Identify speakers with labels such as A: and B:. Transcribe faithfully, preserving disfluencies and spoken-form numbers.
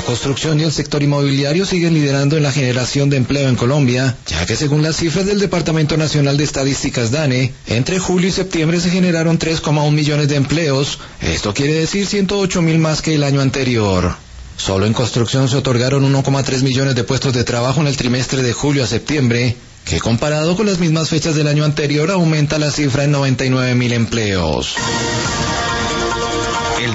A: construcción y el sector inmobiliario siguen liderando en la generación de empleo en Colombia, ya que según las cifras del Departamento Nacional de Estadísticas DANE, entre julio y septiembre se generaron tres coma uno millones de empleos, esto quiere decir ciento ocho mil más que el año anterior. Solo en construcción se otorgaron uno coma tres millones de puestos de trabajo en el trimestre de julio a septiembre, que comparado con las mismas fechas del año anterior aumenta la cifra en noventa y nueve mil empleos.